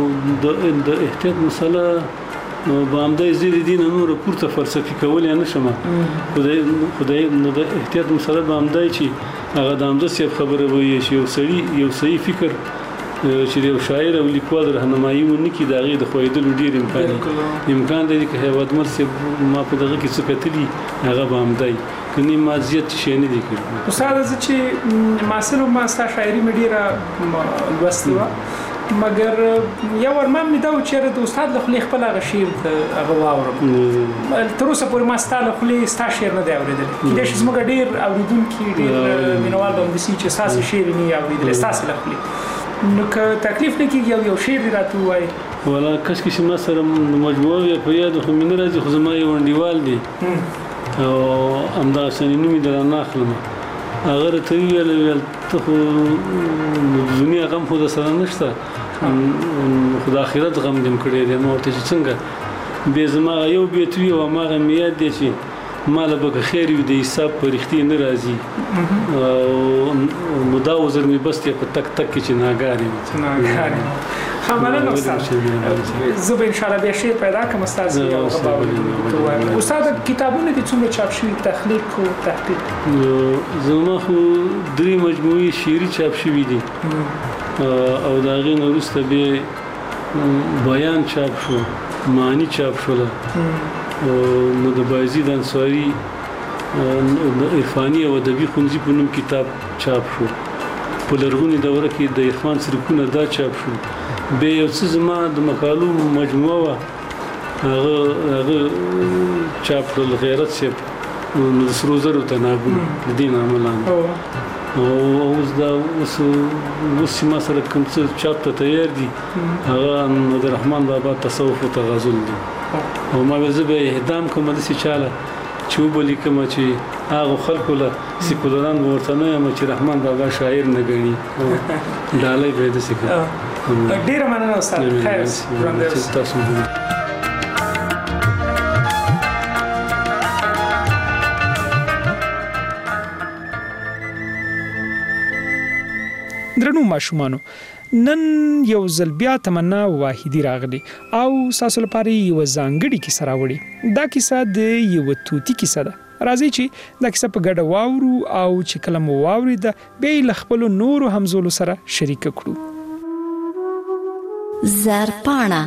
د احتیاط مسله نو باندې زیری دین نور پورته فلسفي کول نه شمه خدای خدای نو د احتیاط مسله باندې چې هغه د امده سیب خبره وایي چې یو سړی یو صحیح فکر چې یو شاعر او لیکوال راهنمایي ونه کی دا غي د خویدلو ډیر امکان امکان دی چې هیواد مر سیب ما په دغه کې څه کتلی هغه باندې کني ما زیات شي نه دي کړی استاد چې ماسلو ما ستا شاعري مډیره لوستوا مګر یو ورمم مې دا چې د استاد له خلیق په لاغه شعر هغه واورم تر اوسه پورې ما ستاله خلیق ستا شعر نه دی اوریدل کله چې زموږ ډیر اوریدونکي ډیر مینوال به مدسي چې ساس شعر نه اوریدل ساس له خلیق نو که تکلیف نه کیږي یو شعر راته وای ولا کس کې ما سره مجموعه په یاد خو مين راځي خو زما یو انډیوال دی او امدا سنینو می درنه اخلم اگر ته ویل ویل ته دنیا غم خو د سره نشته خدای آخرت غم دم کړی دی نو ته څنګه به زما یو بیت وی او ما غم یاد دي چې مال به خیر وي د حساب پر اختیار نه راځي او مداوزر می بس ته په تک تک کې چې ناګاری ناګاری خامنه استاد زه به ان شاء الله به شی پیدا کوم استاد یو غواړم استاد کتابونه دي څومره چاپ شوي تخلیق او تحقیق زما خو درې مجموعي شعري چاپ شوي دي او دا غي نو وروسته به بیان چاپ شو معنی چاپ شول نو د بایزید انصاری د عرفاني او ادبي خونځي په نوم کتاب چاپ شو په لرغونی دوره کې د عرفان سرکونه دا چاپ شو به یو څه زما د مقالو مجموعه هغه هغه چاپ کړل غیرت سیب نو د سرو زرو تناغم د دین عملان او اوس دا اوس اوس ما سره کوم څه چاپ ته تیار دي هغه د رحمان بابا تصوف او تغزل دي او ما به به اهدام کوم د سې چاله چې وبلی کوم چې هغه خلکو له سیکولران ورته نه یم چې رحمان بابا شاعر نه غني ډالۍ به د سې ډیر مننه استاد خیر تاسو درنو ماشومانو نن یو ځل بیا تمنا واحدی راغلی او تاسو لپاره یو ځانګړي کیسه راوړي. دا کیسه د یو توتی کیسه ده. راځي چې دا کیسه په ګډه واورو او چې کله مو واورېده بیا یې له خپلو نورو همزولو سره شریکه کړو. زرپاڼه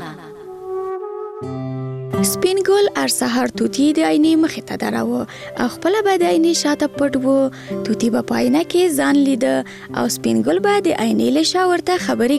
سپین ګل هر سهار توتی د آینې مخې ته دراوه او خپله به د آینې شاته پټ و. توتی به په آینه کې ځان لیده او سپین ګل به د آینې له شا ورته خبرې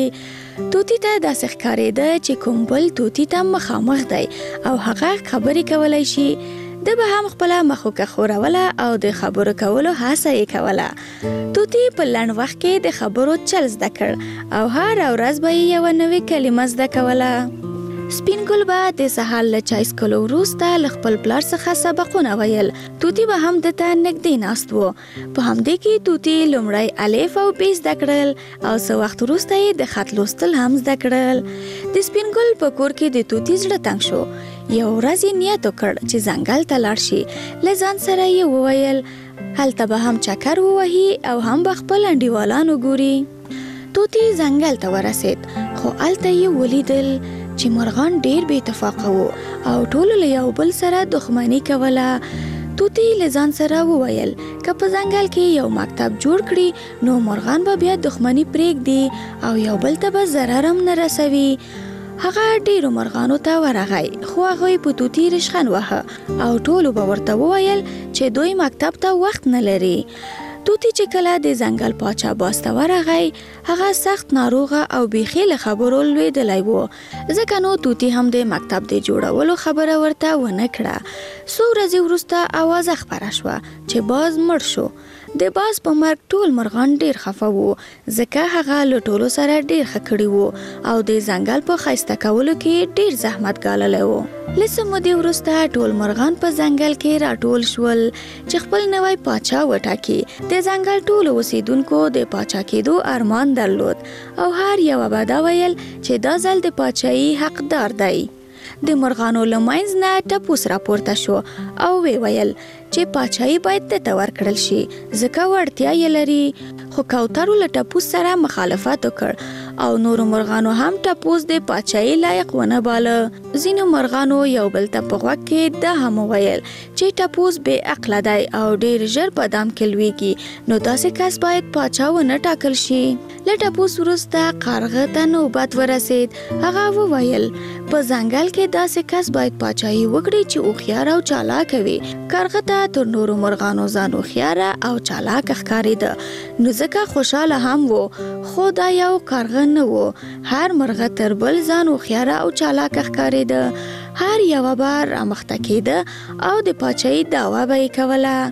کولې. توتی ته داسې ښکارېده چې کوم بل توتی ته مخامخ دی او هغه خبرې کولی شي. د به هم خپله مخوکه خوروله او د خبرو کولو هڅه یې کوله. توتی په لنډ وخت کې د خبرو چل زده کړ او هر ورځ به یې یوه نوې کلمه زده کوله. سپین ګل به د سهار له چای څښلو وروسته له خپل پلار څخه سبقونه ویل. توتی به هم دته نږدې ناست و. په همدې کې توتی لومړی الف او ب زده کړل او څه وخت وروسته یې د خط لوستل هم زده کړل. د سپین ګل په کور کې د توتی زړه تنګ شو. یو ورځ یې نیت وکړ چې ځنګل ته لاړ شي. له ځان سره یې وویل هلته به هم چکر ووهي او هم به خپل انډیوالان وګوري. توتی ځنګل ته ورسید خو هلته یې ولیدل چې مرغان ډیر بې اتفاقه وو او ټولو له یو بل سره دښمني کوله. توتی له ځان سره وویل که په ځنګل کې یو مکتب جوړ کړي نو مرغان به بیا دښمني پرېږدي او یو بل ته به ضرر هم نه رسوي. هغه ډیرو مرغانو ته ورغی خو هغوی په توتی رشخند واهه او ټولو به ورته وویل چې دوی مکتب ته وخت نه لري. توتی چې کله د ځنګل پاچا باز ته ورغی هغه سخت ناروغه او بیخي له خبرو لوېدلی و. ځکه نو توتی هم د مکتب د جوړولو خبره ورته ونه کړه. څو ورځې وروسته اوازه خپره شوه چې باز مړ شو. د باز په مرګ ټول مرغان ډیر خفه وو ځکه هغه له ټولو سره ډیر ښه کړي وو او د ځنګل په ښایسته کولو کې ډیر زحمت ګاللی و. له څه مودې وروسته ټول مرغان په ځنګل کې راټول شول چې خپل نوی پاچا وټاکي. د ځنګل ټولو اوسیدونکو د پاچا کېدو ارمان درلود او هر یوه به دا ویل چې دا ځل د پاچایي حقدار دی. د مرغانو له منځ نه ټپوس راپورته شو او وی ویل چې پاچایي باید دته ورکړل شي ځکه وړتیا یې لري. خو کوترو له ټپوس سره مخالفت وکړ او نورو مرغانو هم ټپوس د پاچایي لایق ونه باله. ځینو مرغانو یو بل ته په غوږ کې دا هم وویل چې ټپوس بې عقله دی او ډیر ژر په دام کې لویږي نو داسې کس باید پاچا ونه ټاکل شي. له ټپوس وروسته کارغه ته نوبت ورسید. هغه وویل په ځنګل کې داسې کس باید پاچایي وکړي چې هوښیار او چالاک وي. کارغه ته تر نورو مرغانو ځان هوښیاره او چالاک ښکارېده نو ځکه خوشحاله هم و. خو دا یو کارغه نه و. هر مرغه تر بل ځان هوښیاره او چالاک ښکارېده. هر یوه به رامخته کېده او د پاچایي دعوه به یې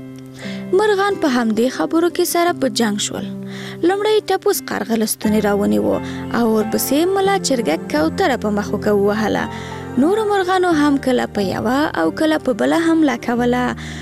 کوله. مرغان په همدې خبرو کې سره په جنګ شول. لومړی ټپوس کارغه له ستونې راونیو او ورپسې ملا چرګک کوتره په مخوکه ووهله. نورو مرغانو هم کله په یوه او کله په بله حمله کوله.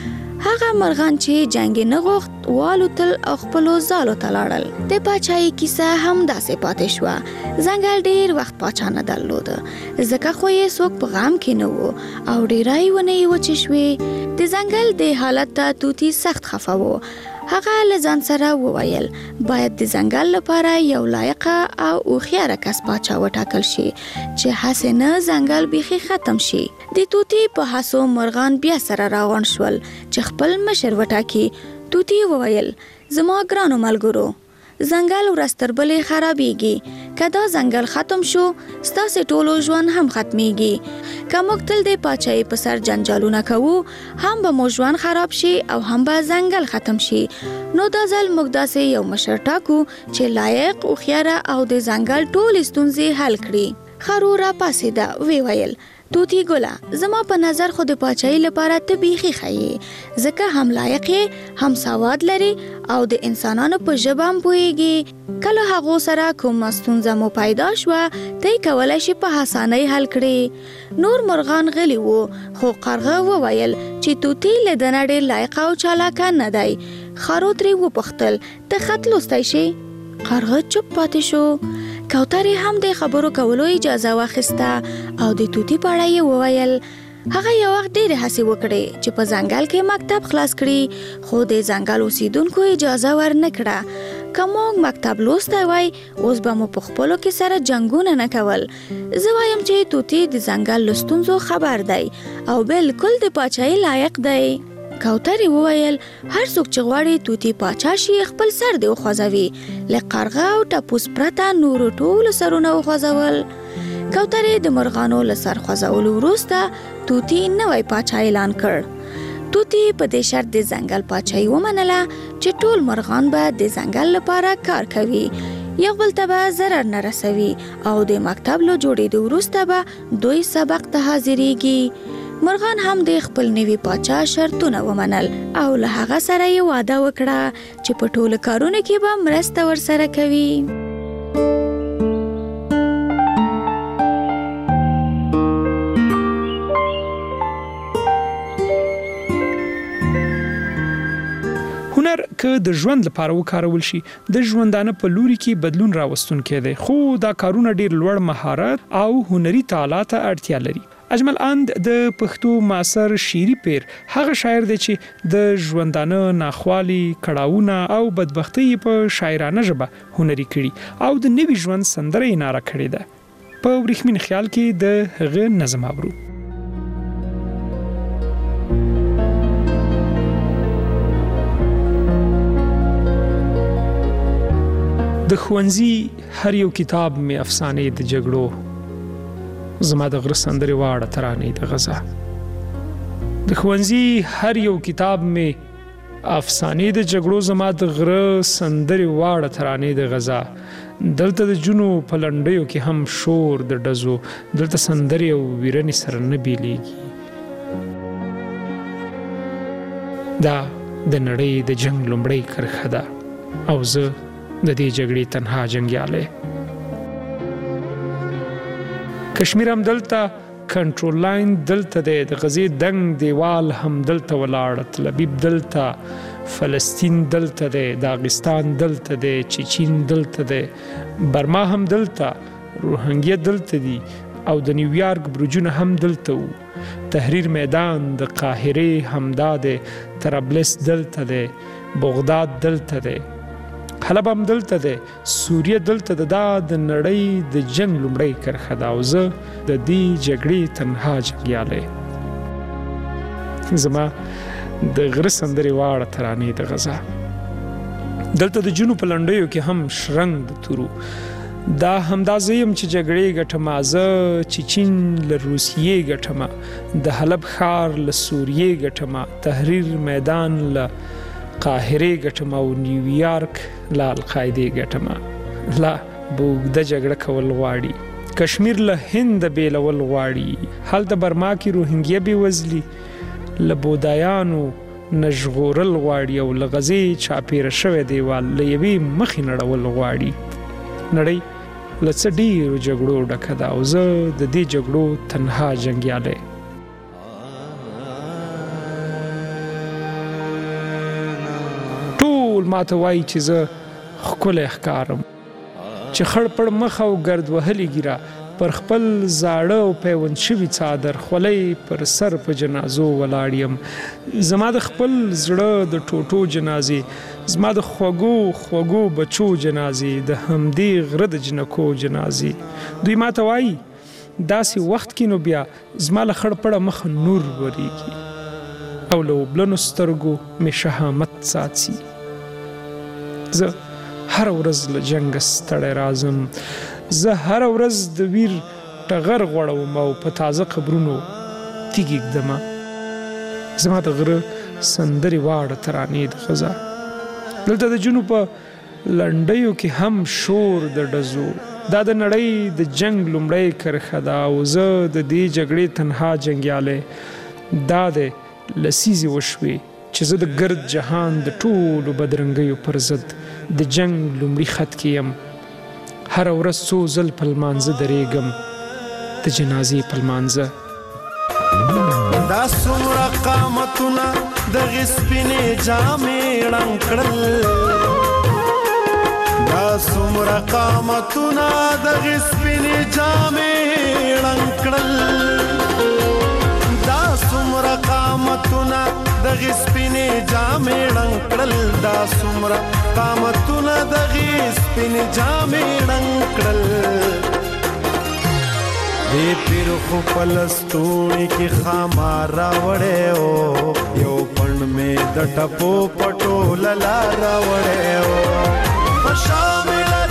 هغه مرغان چې جنګ نه غوښت والوتل او خپلو ځالو ته لاړل. د پاچایي کیسه هم داسې پاتې شوه. ځنګل ډیر وخت پاچا نه درلوده ځکه خو یې څوک په غم کې نه و او ډیرای ونه یې وچې شوې. د ځنګل د حالت ته توتی سخت خفه و. هغه له ځان سره وویل باید د ځنګل لپاره یو لایقه او هوښیاره کس پاچا وټاکل شي چې هسې نه ځنګل بیخي ختم شي. د توتی په هڅو مرغان بیا سره راغونډ شول چې خپل مشر وټاکي. توتی وویل زما ګرانو ملګرو ځنګل ورځ تر بلې خرابېږي. که دا ځنګل ختم شو ستاسې ټولو ژوند هم ختمیږي. که موږ تل د پاچایي په سر جنجالونه کوو هم به مو ژوند خراب شي او هم به ځنګل ختم شي. نو دا ځل موږ داسې یو مشر ټاکو چې لایق هوښیاره او د ځنګل ټولې ستونزې حل کړي. خرو راپاڅېده وی ویل توتی ګله زما په نظر خو د پاچایي لپاره ته بیخي ښه یې ځکه هم لایق یې هم سواد لري او د انسانانو په ژبه هم پوهیږي. کله هغو سره کومه ستونزه مو پیدا شوه ته یې کولی شي په اسانۍ حل کړي. نور مرغان غلي وو خو کارغه وویل چې توتی له ده نه ډېر لایقه او چالاکه نه دی. خرو ترې وپوښتل ته خط لوستی شي؟ کارغه چوپ پاتې شو. کوترې هم د خبرو کولو اجازه واخیسته او د توتی په اړه یې وویل. هغه یو وخت ډېرې هڅې وکړې چې په ځنګل کې مکتب خلاص کړي خو د ځنګل اوسیدونکو اجازه ورنه کړه. که موږ مکتب لوستی وای اوس به مو په خپلو کې سره جنګونه نه کول. زه وایم چې طوطي د ځنګل له ستونزو خبر دی او بالکل د پاچاهۍ لایق دی. کوترې وویل هر څوک چې غواړي طوطي پاچا شي خپل سر دی وخوځوي. له قرغه او ټپوس پرته نورو ټولو سرونه وخوځول. کوترې د مرغانو له سر خوځولو وروسته طوطي نوی پاچا اعلان کړ. طوطي په دې شرط د ځنګل پاچاهي ومنله چې ټول مرغان به د ځنګل لپاره کار کوي، یو بل ته به ضرر نه رسوي او د مکتب له جوړېدو وروسته به دوی سبق ته حاضرېږي. مرغان هم د خپل نوي پاچا شرطونه ومنل او له هغه سره یې وعده وکړه چې په ټولو کارونو کې به مرسته ورسره کوي. هنر که د ژوند لپاره وکارول شي د ژوندانه په لوري کې بدلون راوستونکی دی، خو دا کارونه ډیر لوړ مهارت او هنري تعالی ته اړتیا لري. اجمل اند د پښتو معاصر شعري پیر هغه شاعر دی چې د ژوندانه ناخوالي، کړاوونه او بدبختۍ په شاعرانه ژبه هنري کړي او د نوي ژوند سندره یې ناره کړې ده. په ورېښمین خیال کې د هغه نظم اورو. د ښوونځي هر یو کتاب می افسانې د جګړو، زما د غره سندرې واړه ترانې د غزا. د ښوونځي هر یو کتاب می افسانې د جګړو، زما د غره سندرې واړه ترانې د غزا. دلته د جنو په لنډیو کې هم شور د ډزو، دلته سندرې او ویرنې سره نه بیلیږي. دا د نړۍ د جنگ لومړی کرښه ده او زه د دې جګړې تنها جنګیالی. کشمیر هم دلته، کنټرول لاین دلته دی، د غزې دنګ دیوال هم دلته ولاړ، تلبیب دلته، فلسطین دلته دی، داغستان دلته دی، چیچین دلته دی، برما هم دلته، روهنګیا دلته دی او د نیویارک برجونه هم دلته وو. تحریر میدان د قاهرې همدا دی، طرابلس دلته دی، بغداد دلته دی، حلب هم دلته دی، سوریه دلته ده. دا د نړۍ د جنگ لومړی کرښه ده او زه د دې جګړې تنها جنګیالی. زما د غره سندرې واړه ترانې د غزا. دلته د جنو په لنډیو کې هم شرنګ د تورو. دا همدا زه یم چې جګړې ګټمه، زه چیچین له روسیې ګټمه، د حلب ښار له سوریې ګټمه، تحریر میدان له قاهرې ګټمه او نیویارک له القاعدې ګټمه. لا به اوږده جګړه کول غواړي، کشمیر له هند بیلول غواړي، هلته برما کې روهنګیا بېوزلي له بودایانو نه ژغورل غواړي او له غزې چاپېره شوی دیوال له یوې مخې نړول غواړي. نړۍ له څه ډېرو جګړو ډکه ده او زه د دې جګړو تنها جنګیالی. ټول ماته وایي چې زه ښکلی ښکارم، چې خړ پړ مخ او ګرد وهلې ږیره، پر خپل زاړه او پیوند شوي څادر خولۍ پر سر په جنازو ولاړ یم. زما د خپل زړه د ټوټو جنازې، زما د خوږو خوږو بچو جنازې، د همدې غره د جنکو جنازې. دوی ماته وایي داسې وخت کې نو بیا زما له خړ پړه مخ نور ورېږي او له اوبلنو سترګو مې شهامت ساتي. زه هر ورځ له جنګه ستړی راځم، زه هر ورځ د ویر ټغر غوړوم او په تازه قبرونو تیږې ږدمه. زما د غره سندرې واړه ترانې د غزا. دلته د جنو په لنډیو کې هم شور د ډزو. دا د نړۍ د جنگ لومړی کرښه ده او زه د دې جګړې تنها جنګیالی. دا د لسیزې وشوې چې زه د ګرد جهان د ټولو بدرنګیو پر ضد د جنگ لومړي خط کې یم. هر ورځ څو ځل په لمانځه درېږم، د جنازې په لمانځه. دا څومره قامتونه دغې سپینې جامې ړنګ کړل، دا څومره قامتونه دغې سپینې جامې ړنګ کړل، دا څومره قامتونه دغې سپینې جامې ړنګ کړل، دا سمره قامتونه د غیس پین جامې ړنګ کړل دې پیر خو پلستونی کی خامار راوړې او یو پړ مې د ټپو پټو للا راوړې او په شامل